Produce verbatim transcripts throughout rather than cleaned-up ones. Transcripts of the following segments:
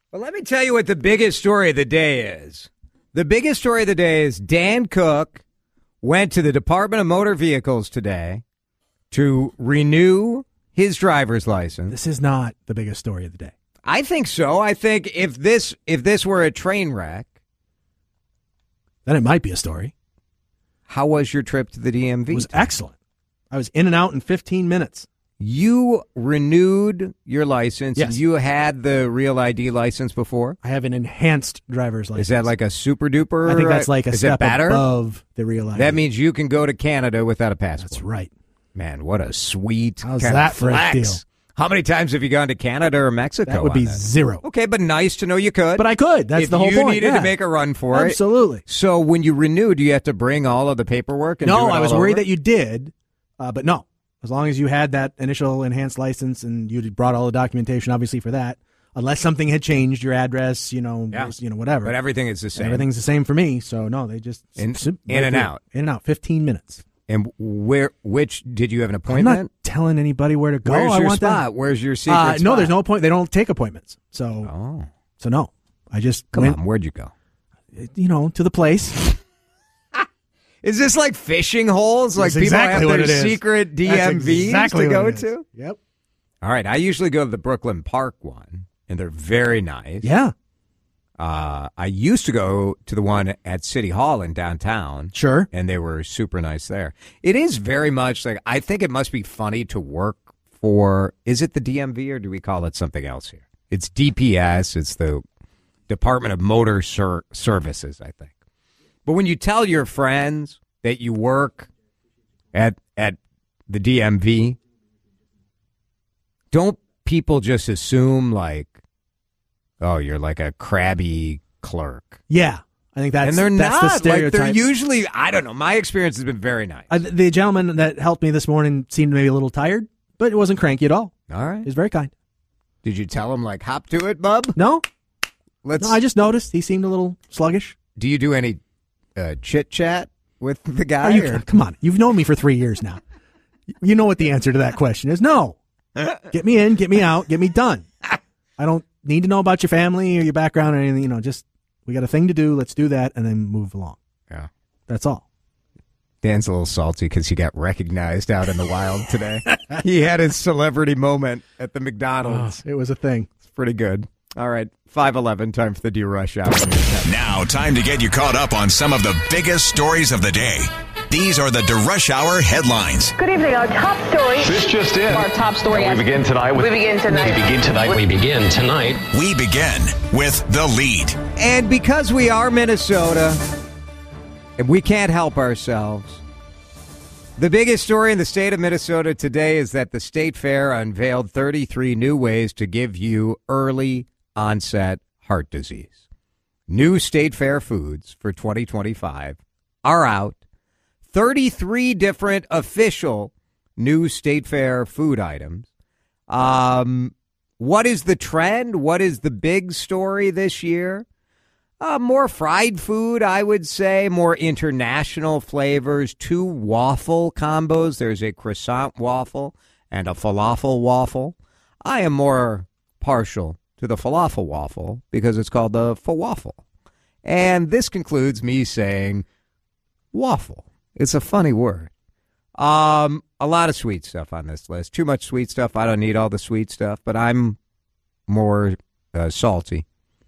Well, let me tell you what the biggest story of the day is. The biggest story of the day is Dan Cook went to the Department of Motor Vehicles today to renew his driver's license. This is not the biggest story of the day. I think so. I think if this if this were a train wreck, then it might be a story. How was your trip to the D M V? It was excellent. I was in and out in fifteen minutes. You renewed your license. Yes. You had the Real I D license before? I have an enhanced driver's license. Is that like a super duper? I think that's like a is step it better? above the Real I D. That means you can go to Canada without a passport. That's right. Man, what a sweet How's kind that of for a flex. deal? How many times have you gone to Canada or Mexico? That would on be that? zero. Okay, but nice to know you could. But I could. That's if the whole you point. needed yeah. to make a run for it. Absolutely. So when you renew, do you have to bring all of the paperwork? And No, do it I was all worried over? that you did, uh, but no. As long as you had that initial enhanced license and you brought all the documentation, obviously, for that, unless something had changed, your address, you know, Yeah. you know, whatever. But everything is the same. Everything's the same for me. So, no, they just... In- s- s- in and right out. In and out. fifteen minutes. And where? Which did you have an I'm appointment? not telling anybody where to go. Where's I your want spot? That. Where's your secret Uh, spot? no, there's no point. They don't take appointments. So, Oh, so no. I just come went, on. Where'd you go? you know, to the place. Is this like fishing holes? Like That's people exactly have what their it is. secret D That's M Vs exactly to what go it is. to? Yep. All right. I usually go to the Brooklyn Park one, and they're very nice. Yeah. Uh, I used to go to the one at City Hall in downtown. Sure. And they were super nice there. It is very much like, I think it must be funny to work for, is it the D M V or do we call it something else here? It's D P S. It's the Department of Motor Ser- Services, I think. But when you tell your friends that you work at at the D M V, don't people just assume like, oh, you're like a crabby clerk? Yeah. I think that's, and they're that's not. the Like stereotype. they're usually, I don't know. My experience has been very nice. Uh, the gentleman that helped me this morning seemed maybe a little tired, but it wasn't cranky at all. All right. He was very kind. Did you tell him like hop to it, bub? No, Let's. no, I just noticed he seemed a little sluggish. Do you do any uh, chit chat with the guy? Are you, or- come on, you've known me for three years now. You know what the answer to that question is. No. Get me in, get me out, get me done. I don't need to know about your family or your background or anything. You know, just we got a thing to do. Let's do that and then move along. Yeah. That's all. Dan's a little salty because he got recognized out in the wild today. He had his celebrity moment at the McDonald's. It was a thing. It's pretty good. All right, five eleven, time for the D-Rush Hour. Now, time to get you caught up on some of the biggest stories of the day. These are the DeRush Hour headlines. Good evening. Our top story. This just in. Our top story. We begin tonight with. We begin tonight. We begin tonight. We begin tonight. We begin with The Lead. And because we are Minnesota, and we can't help ourselves, the biggest story in the state of Minnesota today is that the State Fair unveiled thirty-three new ways to give you early onset heart disease. New State Fair foods for twenty twenty-five are out. thirty-three different official new State Fair food items. Um, what is the trend? What is the big story this year? Uh, more fried food, I would say, more international flavors, two waffle combos. There's a croissant waffle and a falafel waffle. I am more partial to the falafel waffle because it's called the falafel. And this concludes me saying waffle. It's a funny word. Um, a lot of sweet stuff on this list. Too much sweet stuff. I don't need all the sweet stuff, but I'm more uh, salty.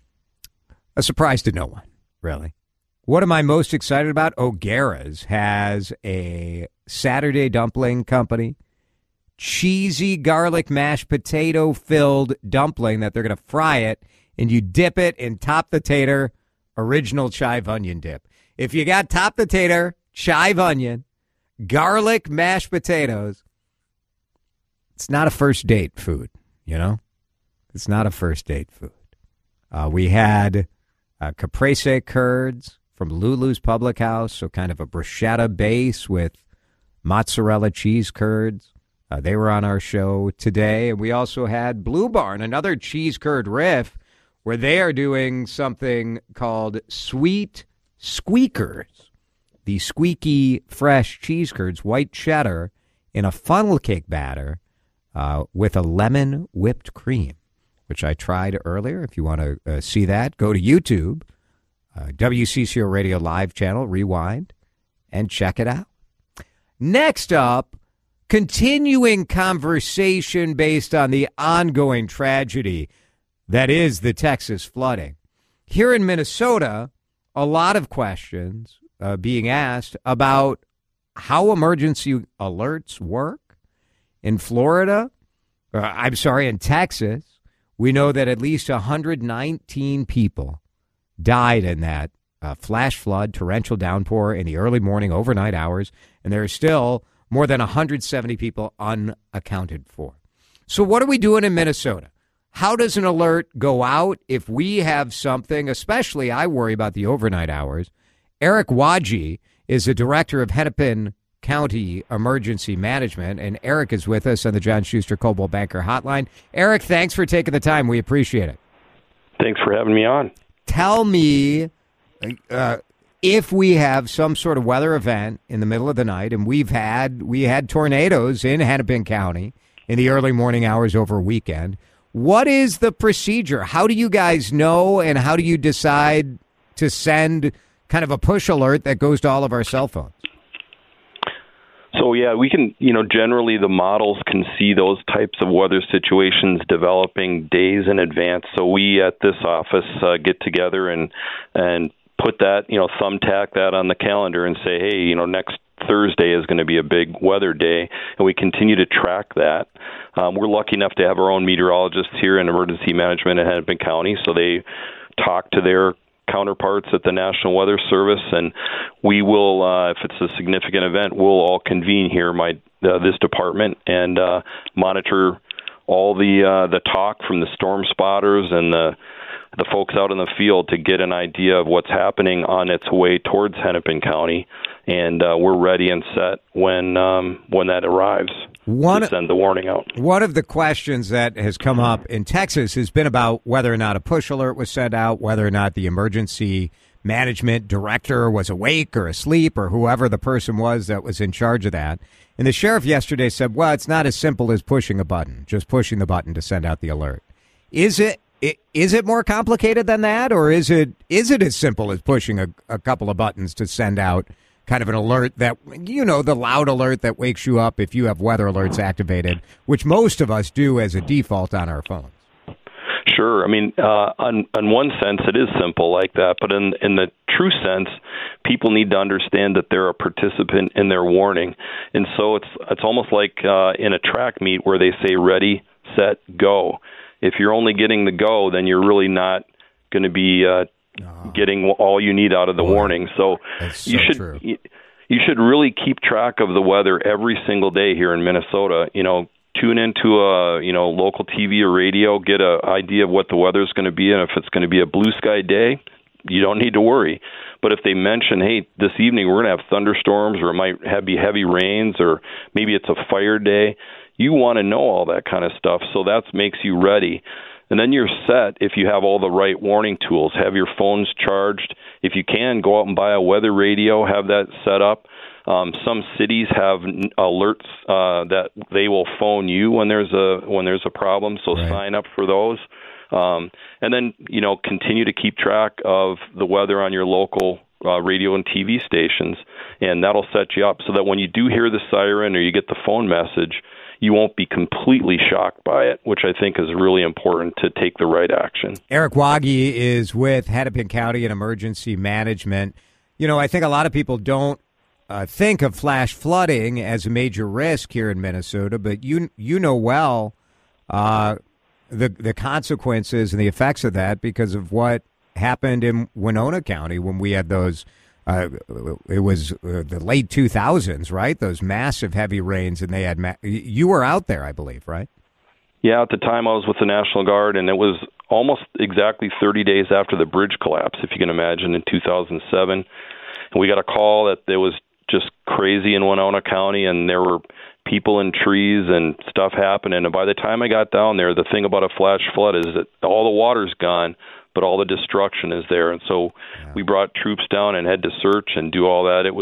A surprise to no one, really. What am I most excited about? O'Gara's has a Saturday dumpling company. Cheesy garlic mashed potato filled dumpling that they're going to fry it, and you dip it in top the tater original chive onion dip. If you got top the tater, chive onion, garlic mashed potatoes, it's not a first date food, you know? It's not a first date food. Uh, we had uh, caprese curds from Lulu's Public House, so kind of a bruschetta base with mozzarella cheese curds. Uh, they were on our show today. And we also had Blue Barn, another cheese curd riff, where they are doing something called Sweet Squeakers. The squeaky, fresh cheese curds, white cheddar, in a funnel cake batter uh, with a lemon whipped cream, which I tried earlier. If you want to uh, see that, go to YouTube, uh, W C C O Radio Live channel, rewind, and check it out. Next up, continuing conversation based on the ongoing tragedy that is the Texas flooding. Here in Minnesota, a lot of questions uh, being asked about how emergency alerts work. In Florida, uh, I'm sorry, in Texas, we know that at least one hundred nineteen people died in that uh, flash flood, torrential downpour in the early morning, overnight hours, and there are still more than one hundred seventy people unaccounted for. So what are we doing in Minnesota? How does an alert go out if we have something? Especially, I worry about the overnight hours. Eric Wadji is the director of Hennepin County Emergency Management, and Eric is with us on the John Schuster Coldwell Banker Hotline. Eric, thanks for taking the time. We appreciate it. Thanks for having me on. Tell me uh, if we have some sort of weather event in the middle of the night, and we've had we had tornadoes in Hennepin County in the early morning hours over a weekend. What is the procedure? How do you guys know, and how do you decide to send kind of a push alert that goes to all of our cell phones? So, yeah, we can, you know, generally the models can see those types of weather situations developing days in advance. So we at this office uh, get together and and put that, you know, thumbtack that on the calendar and say, hey, you know, next Thursday is going to be a big weather day, and we continue to track that. Um, we're lucky enough to have our own meteorologists here in emergency management in Hennepin County, so they talk to their counterparts at the National Weather Service, and we will, uh, if it's a significant event, we'll all convene here, my uh, this department, and uh, monitor all the uh, the talk from the storm spotters and the the folks out in the field to get an idea of what's happening on its way towards Hennepin County, and uh, we're ready and set when um, when that arrives. One, to send the warning out. One of the questions that has come up in Texas has been about whether or not a push alert was sent out, whether or not the emergency management director was awake or asleep, or whoever the person was that was in charge of that. And the sheriff yesterday said, well, it's not as simple as pushing a button, just pushing the button to send out the alert. Is it? Is it more complicated than that, or is it is it as simple as pushing a, a couple of buttons to send out kind of an alert that, you know, the loud alert that wakes you up if you have weather alerts activated, which most of us do as a default on our phones? Sure. I mean, uh, on, on one sense, it is simple like that. But in, in the true sense, people need to understand that they're a participant in their warning. And so it's it's almost like uh, in a track meet where they say ready, set, go. If you're only getting the go, then you're really not going to be uh, oh. getting all you need out of the Boy, warning. So, so you should true. You, you should really keep track of the weather every single day here in Minnesota. You know, tune into a you know local T V or radio, get an idea of what the weather is going to be, and if it's going to be a blue sky day, you don't need to worry. But if they mention, hey, this evening we're going to have thunderstorms, or it might have be heavy rains, or maybe it's a fire day, you want to know all that kind of stuff, so that makes you ready. And then you're set if you have all the right warning tools. Have your phones charged. If you can, go out and buy a weather radio, have that set up. Um, some cities have alerts uh, that they will phone you when there's a when there's a problem, so right. sign up for those. Um, and then, you know, continue to keep track of the weather on your local uh, radio and T V stations, and that'll set you up so that when you do hear the siren or you get the phone message, you won't be completely shocked by it, which I think is really important to take the right action. Eric Wadji is with Hennepin County and Emergency Management. You know, I think a lot of people don't uh, think of flash flooding as a major risk here in Minnesota, but you you know well uh, the the consequences and the effects of that because of what happened in Winona County when we had those. Uh, it was uh, the late two thousands, right? Those massive heavy rains, and they had. Ma- you were out there, I believe, right? Yeah, at the time I was with the National Guard, and it was almost exactly thirty days after the bridge collapse, if you can imagine, in two thousand seven. And we got a call that there was just crazy in Winona County, and there were people in trees and stuff happening. And by the time I got down there, the thing about a flash flood is that all the water's gone, but all the destruction is there. And so yeah. we brought troops down and had to search and do all that. It was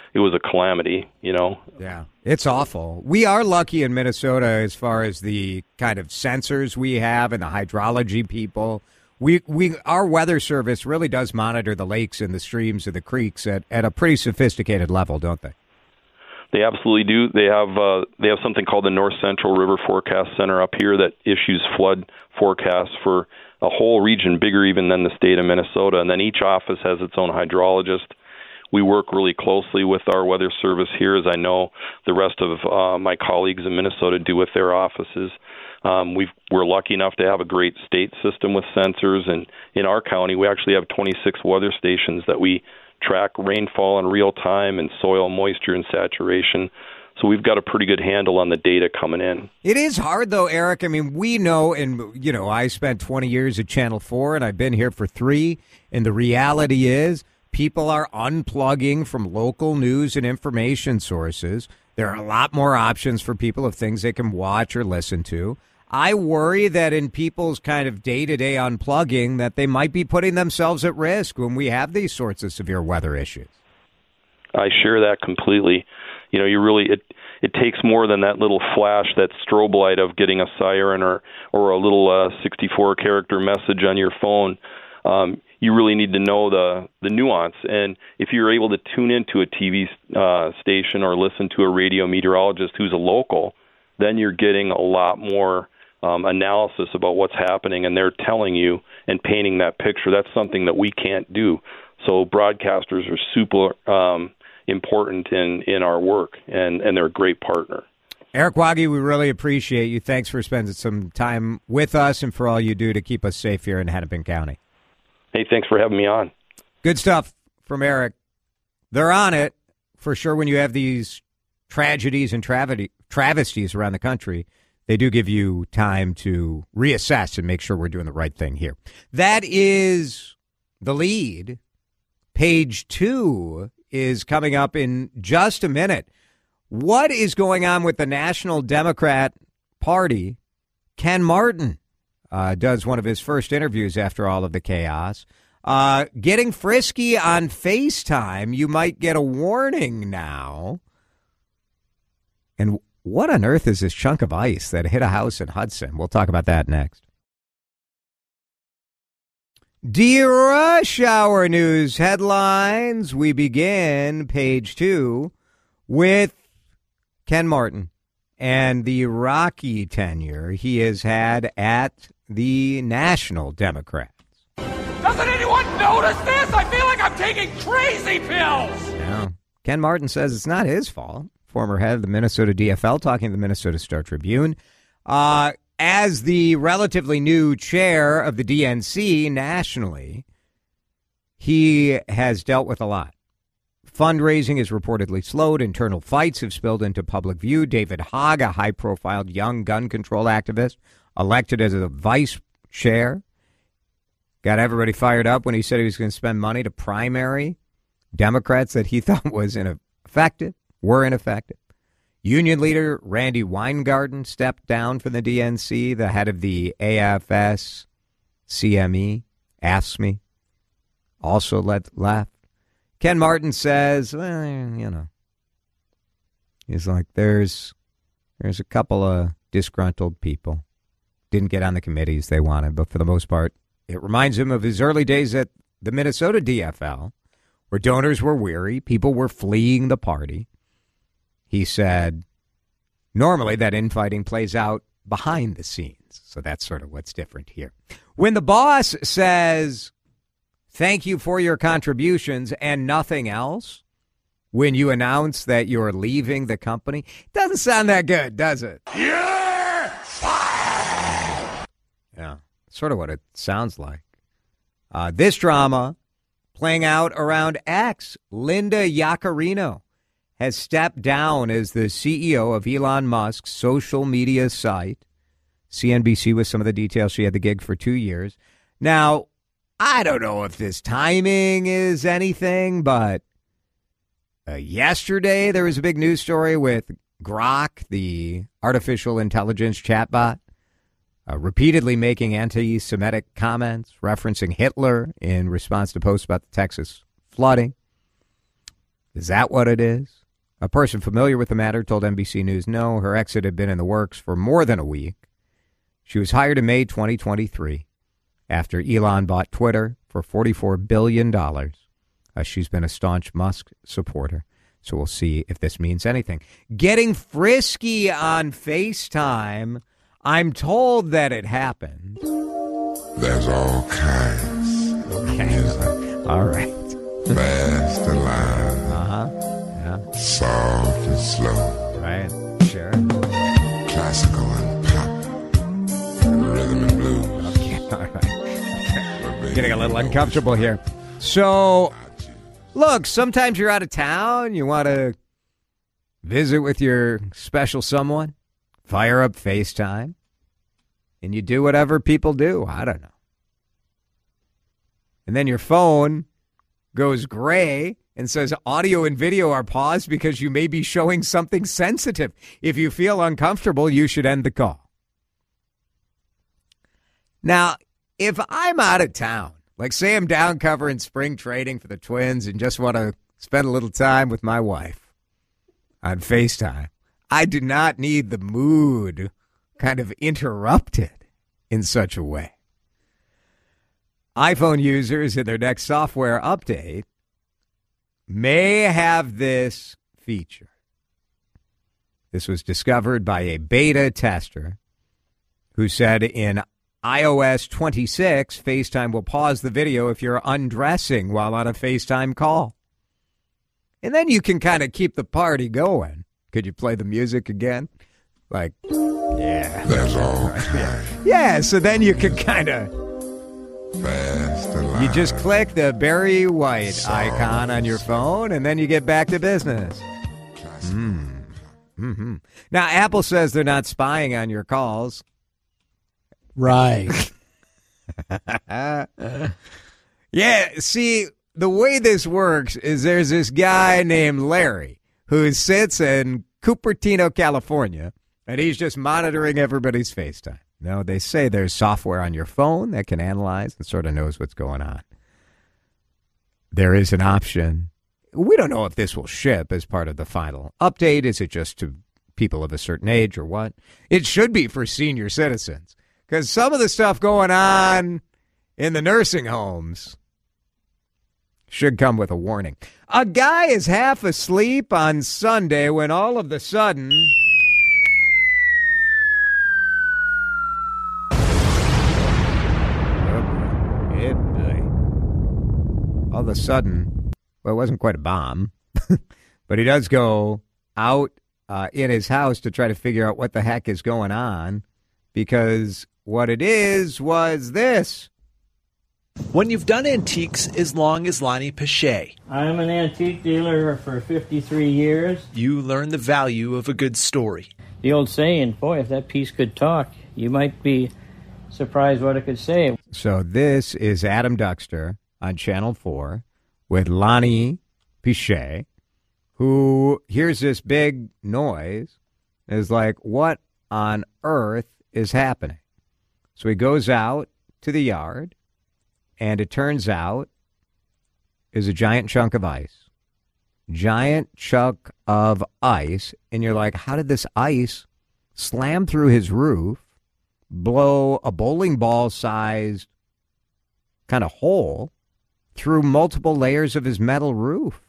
it was a calamity, you know. Yeah, it's awful. We are lucky in Minnesota as far as the kind of sensors we have and the hydrology people. We we our weather service really does monitor the lakes and the streams and the creeks at, at a pretty sophisticated level, don't they? They absolutely do. They have uh, they have something called the North Central River Forecast Center up here that issues flood forecasts for a whole region, bigger even than the state of Minnesota. And then each office has its own hydrologist. We work really closely with our weather service here, as I know the rest of uh, my colleagues in Minnesota do with their offices. Um, we've, we're lucky enough to have a great state system with sensors, and in our county, we actually have twenty-six weather stations that we track rainfall in real time and soil moisture and saturation. So we've got a pretty good handle on the data coming in. It is hard, though, Eric. I mean, we know, and, you know, I spent twenty years at Channel four, and I've been here for three, and the reality is people are unplugging from local news and information sources. There are a lot more options for people of things they can watch or listen to. I worry that in people's kind of day-to-day unplugging that they might be putting themselves at risk when we have these sorts of severe weather issues. I share that completely. You know, you really it it takes more than that little flash, that strobe light of getting a siren or or a little uh, sixty-four character message on your phone. Um, you really need to know the the nuance, and if you're able to tune into a T V uh, station or listen to a radio meteorologist who's a local, then you're getting a lot more um, analysis about what's happening, and they're telling you and painting that picture. That's something that we can't do. So broadcasters are super um, important in, in our work, and, and they're a great partner. Eric Wage, we really appreciate you. Thanks for spending some time with us and for all you do to keep us safe here in Hennepin County. Hey, thanks for having me on. Good stuff from Eric. They're on it for sure when you have these tragedies and travesty, travesties around the country. They do give you time to reassess and make sure we're doing the right thing here. That is the lead. Page two is coming up in just a minute. What is going on with the National Democrat Party? Ken Martin uh, does one of his first interviews after all of the chaos. Uh, getting frisky on FaceTime. You might get a warning now. And what on earth is this chunk of ice that hit a house in Hudson? We'll talk about that next. D-Rush Hour News headlines. We begin page two with Ken Martin and the rocky tenure he has had at the National Democrats. Doesn't anyone notice this? I feel like I'm taking crazy pills. Yeah. Ken Martin says it's not his fault. Former head of the Minnesota D F L talking to the Minnesota Star Tribune. Uh, as the relatively new chair of the D N C nationally, he has dealt with a lot. Fundraising is reportedly slowed. Internal fights have spilled into public view. David Hogg, a high-profile young gun control activist, elected as a vice chair, got everybody fired up when he said he was going to spend money to primary Democrats that he thought was ineffective, were ineffective. Union leader Randy Weingarten stepped down from the D N C. The head of the A F S C M E, A S M E, also left. Ken Martin says, well, you know, he's like, there's there's a couple of disgruntled people. Didn't get on the committees they wanted, but for the most part, it reminds him of his early days at the Minnesota D F L, where donors were weary, people were fleeing the party. He said, normally that infighting plays out behind the scenes. So that's sort of what's different here. When the boss says, thank you for your contributions and nothing else, when you announce that you're leaving the company, it doesn't sound that good, does it? You're fired. Yeah, sort of what it sounds like. Uh, this drama playing out around X. Linda Yaccarino has stepped down as the C E O of Elon Musk's social media site. C N B C with some of the details. She had the gig for two years. Now, I don't know if this timing is anything, but uh, yesterday there was a big news story with Grok, the artificial intelligence chatbot, uh, repeatedly making anti-Semitic comments, referencing Hitler in response to posts about the Texas flooding. Is that what it is? A person familiar with the matter told N B C News no, her exit had been in the works for more than a week. She was hired in May twenty twenty-three after Elon bought Twitter for forty-four billion dollars. Uh, she's been a staunch Musk supporter, so we'll see if this means anything. Getting frisky on FaceTime. I'm told that it happened. There's all kinds. Okay. All right. Fast and loud. Uh-huh. Yeah. Soft and slow. Right. Sure. Classical and pop. And rhythm and blues. Okay. All right. Okay. Getting a little uncomfortable here. So, look, sometimes you're out of town. You want to visit with your special someone. Fire up FaceTime. And you do whatever people do. I don't know. And then your phone goes gray and says audio and video are paused because you may be showing something sensitive. If you feel uncomfortable, you should end the call. Now, if I'm out of town, like say I'm down covering spring training for the Twins and just want to spend a little time with my wife on FaceTime, I do not need the mood kind of interrupted in such a way. iPhone users in their next software update may have this feature. This was discovered by a beta tester who said in i O S twenty-six, FaceTime will pause the video if you're undressing while on a FaceTime call. And then you can kind of keep the party going. Could you play the music again? Like, yeah. There's all kinds. Yeah, so then you can kind of... Fast and loud. You just click the Barry White icon on your phone, and then you get back to business. Mm. Mm-hmm. Now, Apple says they're not spying on your calls. Right. Yeah, see, the way this works is there's this guy named Larry who sits in Cupertino, California, and he's just monitoring everybody's FaceTime. No, they say there's software on your phone that can analyze and sort of knows what's going on. There is an option. We don't know if this will ship as part of the final update. Is it just to people of a certain age or what? It should be for senior citizens because some of the stuff going on in the nursing homes should come with a warning. A guy is half asleep on Sunday when all of a sudden... All of a sudden, well, it wasn't quite a bomb, but he does go out uh, in his house to try to figure out what the heck is going on, because what it is was this. When you've done antiques as long as Lonnie Pichet, I'm an antique dealer for fifty-three years. You learn the value of a good story. The old saying, boy, if that piece could talk, you might be surprised what it could say. So this is Adam Duxter on Channel four with Lonnie Pichet, who hears this big noise and is like, what on earth is happening? So he goes out to the yard, and it turns out is a giant chunk of ice. Giant chunk of ice. And you're like, how did this ice slam through his roof, blow a bowling ball-sized kind of hole through multiple layers of his metal roof?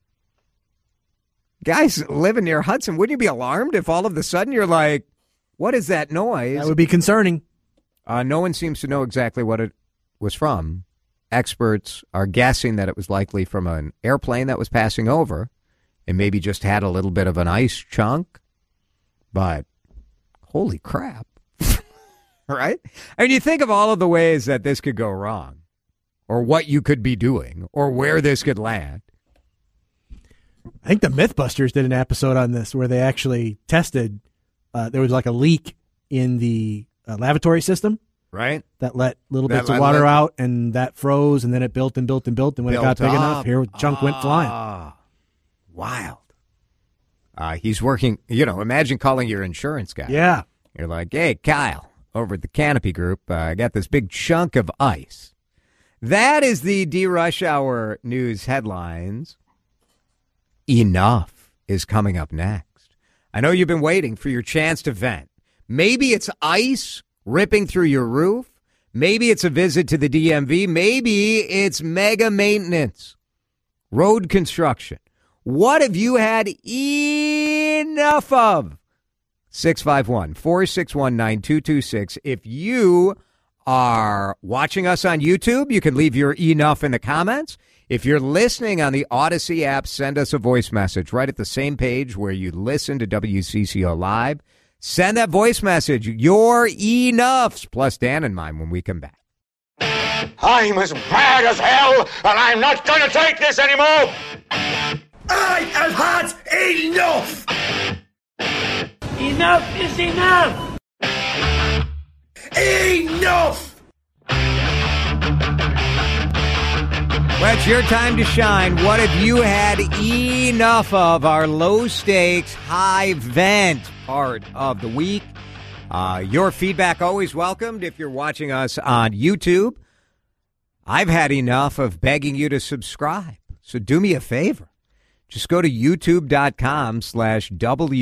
Guys living near Hudson, wouldn't you be alarmed if all of a sudden you're like, what is that noise? That would be concerning. Uh, no one seems to know exactly what it was from. Experts are guessing that it was likely from an airplane that was passing over and maybe just had a little bit of an ice chunk. But holy crap. Right? And you think of all of the ways that this could go wrong, or what you could be doing, or where this could land. I think the Mythbusters did an episode on this where they actually tested. Uh, there was like a leak in the uh, lavatory system. Right. That let little That bits let- of water let- out, and that froze, and then it built and built and built, and when it got Built big up. enough, here chunk went flying. Ah, wild. Uh, he's working, you know, imagine calling your insurance guy. Yeah. You're like, hey, Kyle, over at the Canopy Group, uh, I got this big chunk of ice. That is the D-Rush Hour news headlines. Enough is coming up next. I know you've been waiting for your chance to vent. Maybe it's ice ripping through your roof. Maybe it's a visit to the D M V. Maybe it's mega maintenance, road construction. What have you had enough of? six five one, four six one, nine two two six. If you are watching us on YouTube, you can leave your enough in the comments. If you're listening on the Odyssey app, send us a voice message right at the same page where you listen to W C C O Live. Send that voice message, your enoughs, plus Dan and mine when we come back. I'm as mad as hell, and I'm not going to take this anymore. I have had enough. Enough is enough. Enough. Well, it's your time to shine. What have you had enough of? Our low stakes, high vent part of the week. Uh, your feedback always welcomed if you're watching us on YouTube. I've had enough of begging you to subscribe. So do me a favor. Just go to youtube.com slash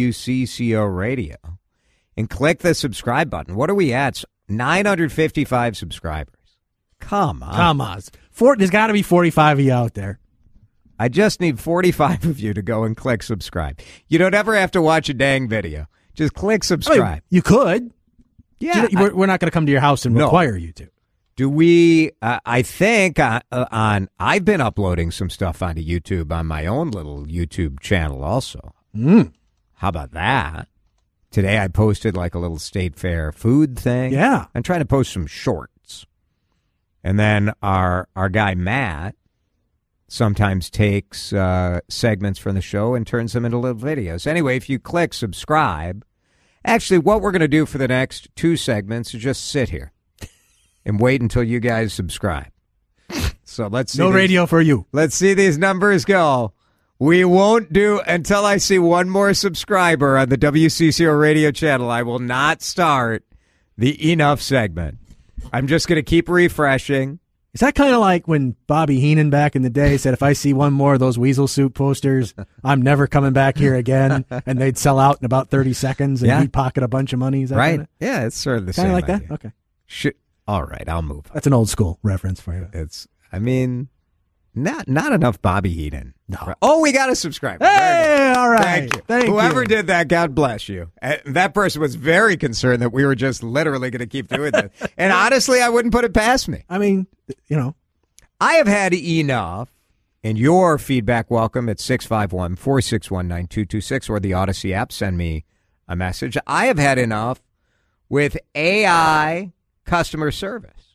WCCO radio and click the subscribe button. What are we at? nine hundred fifty-five subscribers. Come on. Come on. Four, there's got to be forty-five of you out there. I just need forty-five of you to go and click subscribe. You don't ever have to watch a dang video. Just click subscribe. I mean, you could. Yeah. You know, we're, we're not going to come to your house and No. require you to. Do we, uh, I think uh, uh, on, I've been uploading some stuff onto YouTube on my own little YouTube channel also. Mm. How about that? Today I posted like a little State Fair food thing. Yeah. I'm trying to post some shorts. And then our our guy Matt sometimes takes uh, segments from the show and turns them into little videos. Anyway, if you click subscribe, actually what we're going to do for the next two segments is just sit here and wait until you guys subscribe. So let's see. No these, radio for you. Let's see these numbers go. We won't do until I see one more subscriber on the W C C O radio channel. I will not start the enough segment. I'm just going to keep refreshing. Is that kind of like when Bobby Heenan back in the day said, if I see one more of those Weasel Soup posters, I'm never coming back here again, and they'd sell out in about thirty seconds, and Yeah. he'd pocket a bunch of money? Is that Right? Kinda, Yeah, it's sort of the kinda same like idea. that? Okay. Should, all right, I'll move on. That's an old school reference for you. It's, I mean, not not enough Bobby Heenan. No. Oh, we got a subscriber. Hey, all right. Thank you. Thank Whoever you. did that, God bless you. Uh, that person was very concerned that we were just literally going to keep doing this. And honestly, I wouldn't put it past me. I mean, you know. I have had enough, and your feedback welcome at six five one, four six one, nine two two six or the Odyssey app. Send me a message. I have had enough with A I customer service.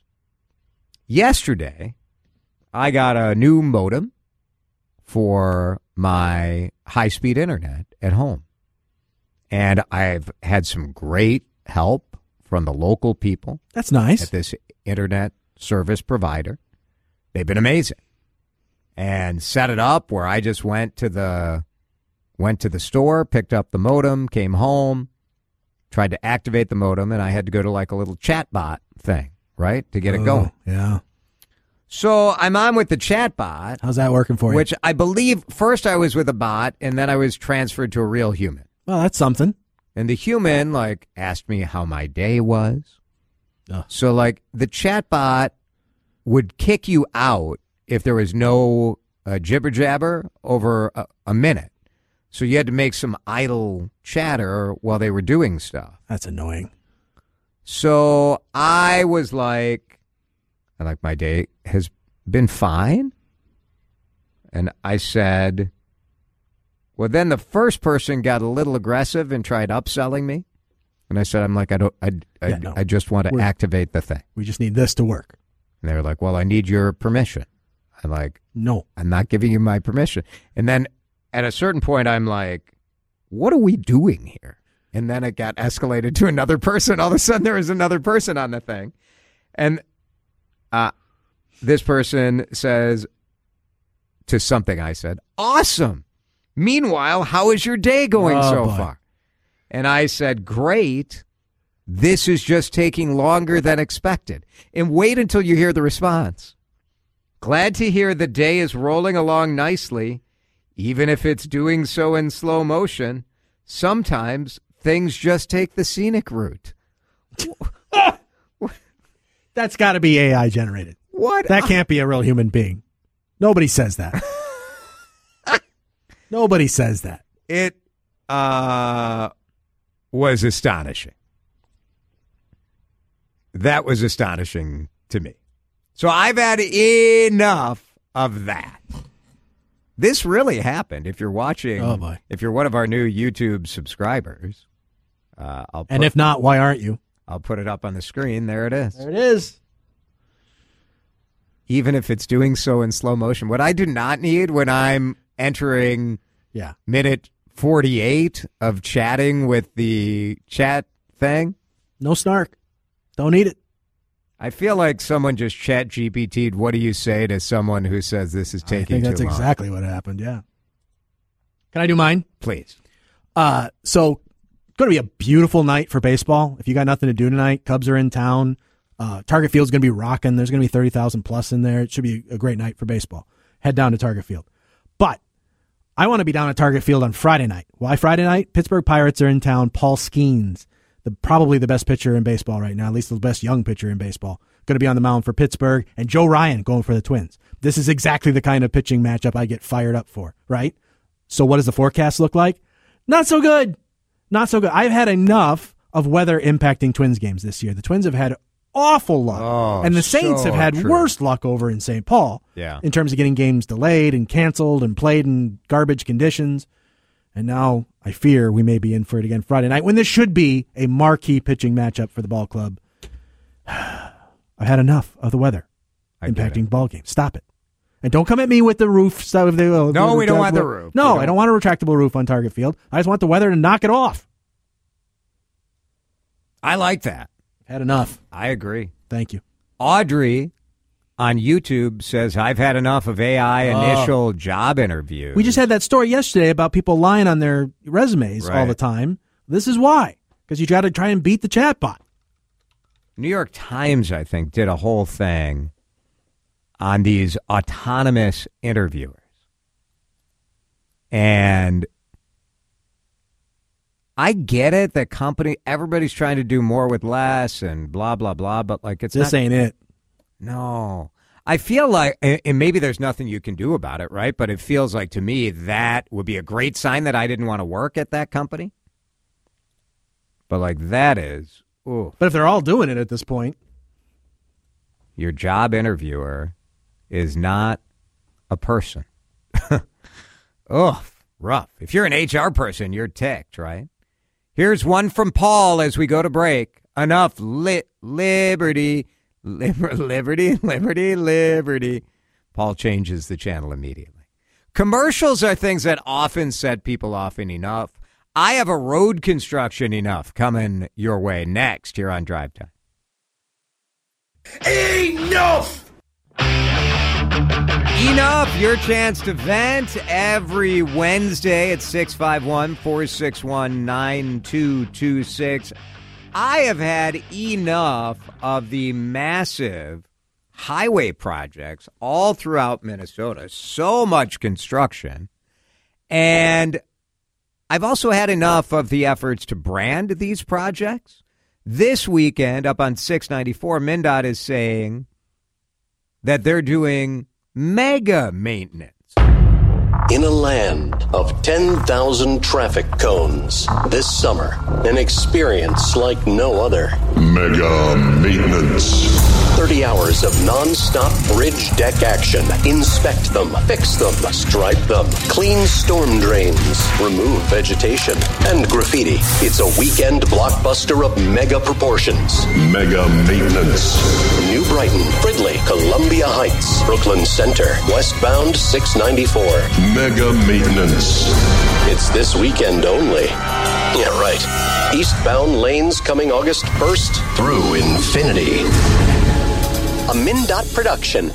Yesterday, I got a new modem for my high-speed internet at home. And I've had some great help from the local people. That's nice. At this internet service provider. They've been amazing. And set it up where I just went to the went to the store, picked up the modem, came home, tried to activate the modem, and I had to go to like a little chat bot thing, right, to get oh, it going. Yeah. So I'm on with the chat bot. How's that working for you? Which I believe first I was with a bot, and then I was transferred to a real human. Well, that's something. And the human, like, asked me how my day was. Oh. So, like, the chat bot would kick you out if there was no uh, jibber jabber over a, a minute. So you had to make some idle chatter while they were doing stuff. That's annoying. So I was like, I like my day has been fine. And I said, well, then the first person got a little aggressive and tried upselling me. And I said, I'm like, I don't, I, I, Yeah, no. I just want to We're- activate the thing. We just need this to work. And they were like, well, I need your permission. I'm like, No. I'm not giving you my permission. And then at a certain point, I'm like, what are we doing here? And then it got escalated to another person. All of a sudden, there was another person on the thing. And uh, this person says to something I said, awesome. Meanwhile, how is your day going Oh, so boy. far? And I said, great. This is just taking longer than expected. And wait until you hear the response. Glad to hear the day is rolling along nicely, Even if it's doing so in slow motion, sometimes things just take the scenic route. That's got to be A I generated. What? That can't be a real human being. Nobody says that. Nobody says that. It uh, was astonishing. That was astonishing to me. So I've had enough of that. This really happened. If you're watching, oh boy. If you're one of our new YouTube subscribers, uh, I'll put, and if not, why aren't you? I'll put it up on the screen. There it is. There it is. Even if it's doing so in slow motion. What I do not need when I'm entering yeah. minute forty-eight of chatting with the chat thing. No snark. Don't need it. I feel like someone just chat G P T'd, what do you say to someone who says this is taking too long? I think that's exactly what happened, yeah. Can I do mine? Please. Uh, so, going to be a beautiful night for baseball. If you got nothing to do tonight, Cubs are in town. Uh, Target Field's going to be rocking. There's going to be thirty thousand plus in there. It should be a great night for baseball. Head down to Target Field. But I want to be down at Target Field on Friday night. Why Friday night? Pittsburgh Pirates are in town. Paul Skeens, the probably the best pitcher in baseball right now, at least the best young pitcher in baseball, going to be on the mound for Pittsburgh, and Joe Ryan going for the Twins. This is exactly the kind of pitching matchup I get fired up for, right? So what does the forecast look like? Not so good. Not so good. I've had enough of weather impacting Twins games this year. The Twins have had awful luck. Oh, and the Saints so have had true. worse luck over in Saint Paul yeah. in terms of getting games delayed and canceled and played in garbage conditions. And now I fear we may be in for it again Friday night when this should be a marquee pitching matchup for the ball club. I've had enough of the weather I impacting ball games. Stop it. And don't come at me with the roof stuff. No, the, we don't want the roof. No, don't. I don't want a retractable roof on Target Field. I just want the weather to knock it off. I like that. Had enough. I agree. Thank you. Audrey on YouTube says, I've had enough of A I initial oh. job interviews. We just had that story yesterday about people lying on their resumes right. all the time. This is why. Because you got to try and beat the chatbot. New York Times, I think, did a whole thing on these autonomous interviewers. And I get it that company, everybody's trying to do more with less and blah, blah, blah, but like it's This not, ain't it. No. I feel like, and maybe there's nothing you can do about it, right? But it feels like to me that would be a great sign that I didn't want to work at that company. But like that is, ooh. But if they're all doing it at this point. Your job interviewer is not a person. Oh, rough. If you're an H R person, you're ticked, right? Here's one from Paul as we go to break. Enough li- liberty, liber- liberty, liberty, liberty. Paul changes the channel immediately. Commercials are things that often set people off in enough. I have a road construction enough coming your way next here on Drive Time. Enough! Enough, your chance to vent every Wednesday at six five one, four six one, nine two two six. I have had enough of the massive highway projects all throughout Minnesota, so much construction. And I've also had enough of the efforts to brand these projects. This weekend, up on six ninety-four, MnDOT is saying that they're doing mega maintenance. In a land of ten thousand traffic cones, this summer, an experience like no other. Mega maintenance. thirty hours of non-stop bridge deck action. Inspect them, fix them, stripe them, clean storm drains, remove vegetation, and graffiti. It's a weekend blockbuster of mega proportions. Mega maintenance. New Brighton, Fridley, Columbia Heights, Brooklyn Center, westbound six ninety-four. Mega maintenance. It's this weekend only. Yeah, right. Eastbound lanes coming August first through infinity. A MnDOT production.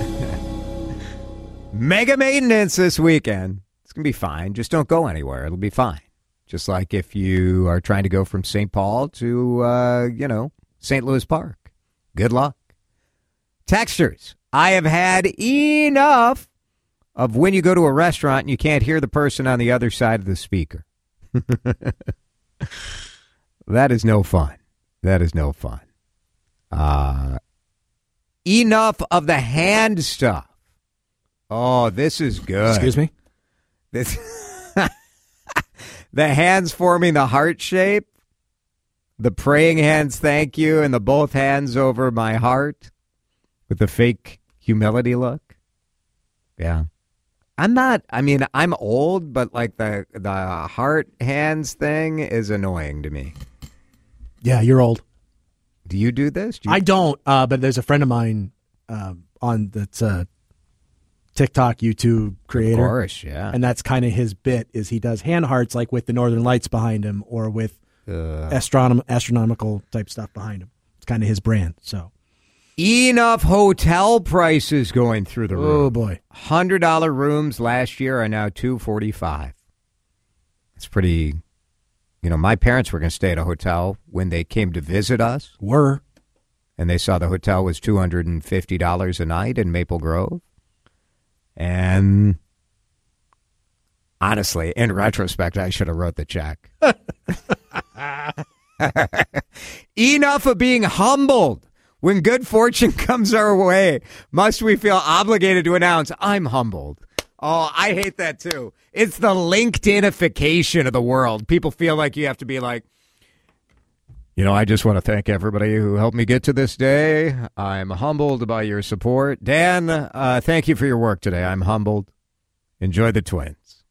Mega maintenance this weekend. It's going to be fine. Just don't go anywhere. It'll be fine. Just like if you are trying to go from Saint Paul to, uh, you know, Saint Louis Park. Good luck. Texters, I have had enough of when you go to a restaurant and you can't hear the person on the other side of the speaker. That is no fun. That is no fun. Uh, enough of the hand stuff. Oh, this is good. Excuse me? This the hands forming the heart shape, the praying hands, thank you, and the both hands over my heart with the fake humility look. Yeah. I'm not, I mean, I'm old, but like the, the heart hands thing is annoying to me. Yeah, you're old. Do you do this? Do you- I don't, uh, but there's a friend of mine uh, on that's a TikTok, YouTube creator. Of course, yeah. And that's kind of his bit, is he does hand hearts like with the Northern Lights behind him or with uh, astronom- astronomical type stuff behind him. It's kind of his brand, so. Enough hotel prices going through the roof. Oh, boy. one hundred dollars rooms last year are now two hundred forty-five dollars. It's pretty, you know, my parents were going to stay at a hotel when they came to visit us. Were. And they saw the hotel was two hundred fifty dollars a night in Maple Grove. And honestly, in retrospect, I should have wrote the check. Enough of being humbled. When good fortune comes our way, must we feel obligated to announce, I'm humbled. Oh, I hate that too. It's the LinkedInification of the world. People feel like you have to be like, you know, I just want to thank everybody who helped me get to this day. I'm humbled by your support. Dan, uh, thank you for your work today. I'm humbled. Enjoy the Twins.